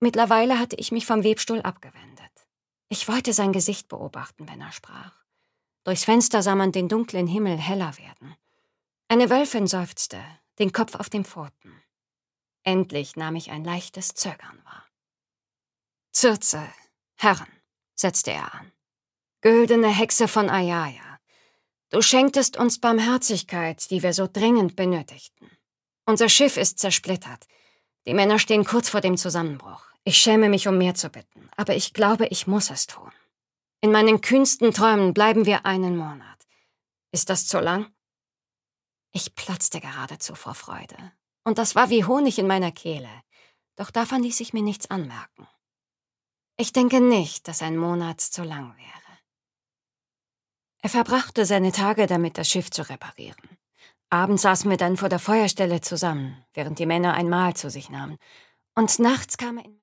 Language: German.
Mittlerweile hatte ich mich vom Webstuhl abgewendet. Ich wollte sein Gesicht beobachten, wenn er sprach. Durchs Fenster sah man den dunklen Himmel heller werden. Eine Wölfin seufzte, den Kopf auf den Pfoten. Endlich nahm ich ein leichtes Zögern wahr. »Circe, Herren«, setzte er an. »Güldene Hexe von Aiaia, du schenktest uns Barmherzigkeit, die wir so dringend benötigten. Unser Schiff ist zersplittert. Die Männer stehen kurz vor dem Zusammenbruch. Ich schäme mich, um mehr zu bitten, aber ich glaube, ich muss es tun. In meinen kühnsten Träumen bleiben wir einen Monat. Ist das zu lang?« Ich platzte geradezu vor Freude. Und das war wie Honig in meiner Kehle. Doch davon ließ ich mir nichts anmerken. Ich denke nicht, dass ein Monat zu lang wäre. Er verbrachte seine Tage damit, das Schiff zu reparieren. Abends saßen wir dann vor der Feuerstelle zusammen, während die Männer ein Mahl zu sich nahmen. Und nachts kam er in